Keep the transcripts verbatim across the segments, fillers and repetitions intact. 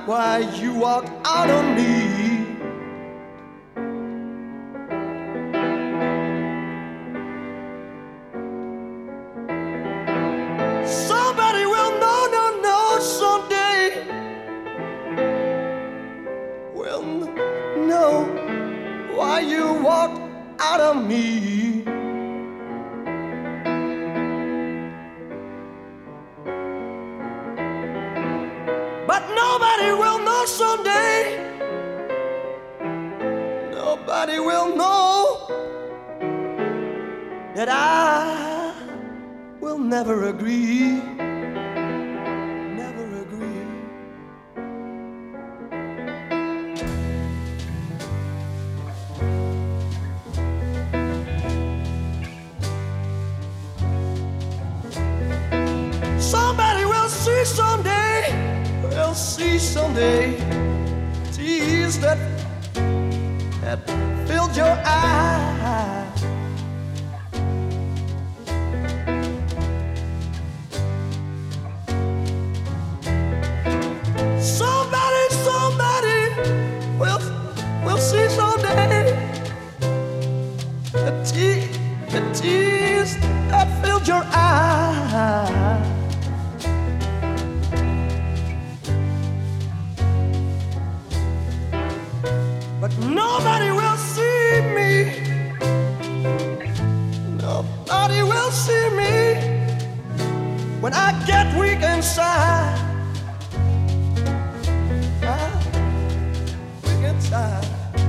why you walk out on me. Somebody will know, no, no, someday will know why you walked out on me. But nobody will know someday. Nobody will know that I will never agree. Never agree. Somebody will see someday. We'll see someday tears that that filled your eyes. Somebody, somebody will will see someday the tears, the tears that filled your eyes. But nobody will see me. Nobody will see me when I get weak inside. Ah, weak inside.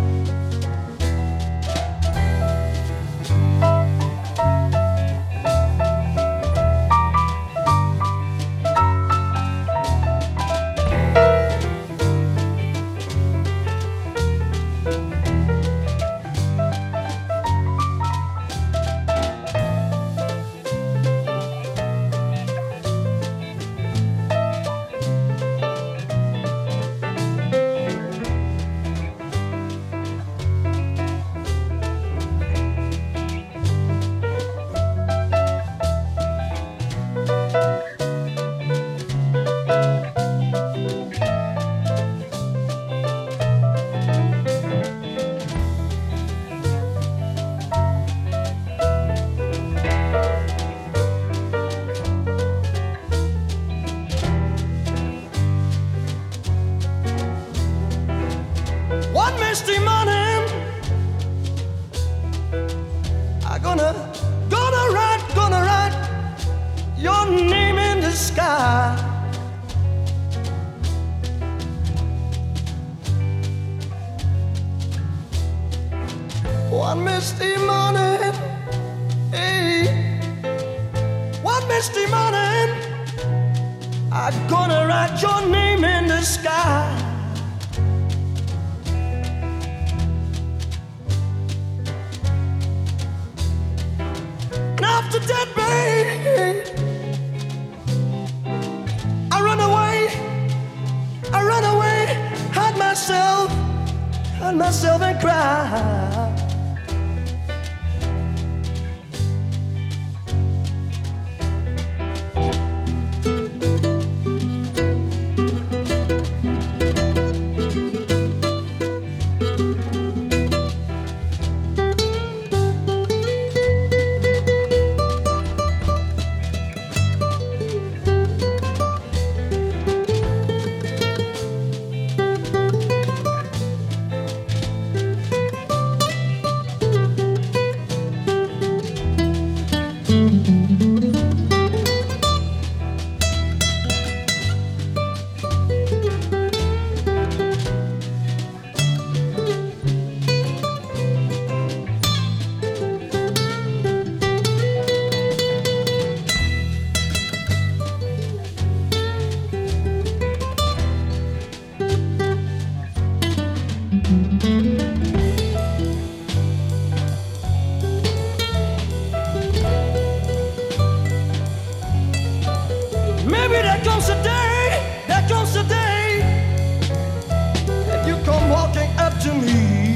One misty morning, I'm gonna, gonna write, gonna write your name in the sky. One misty morning, hey, one misty morning, I'm gonna write your name in the sky. After that, babe, I run away, I run away, hide myself, hide myself and cry. Maybe there comes a day, there comes a day, and you come walking up to me.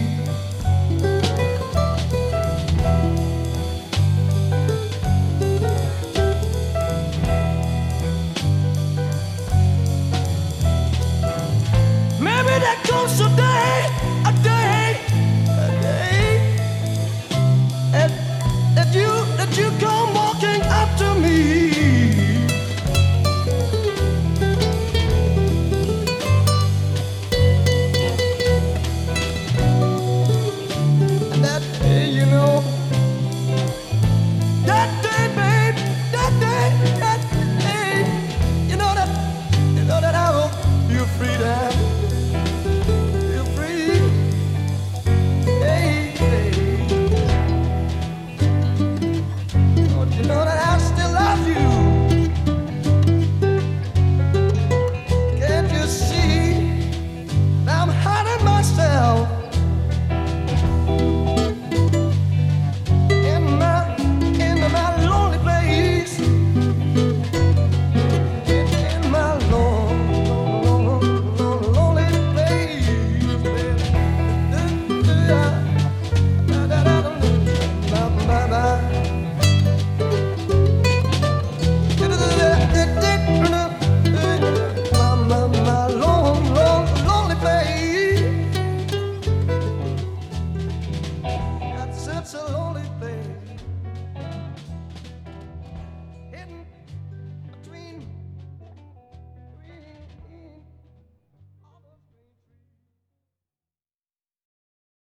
that's alone.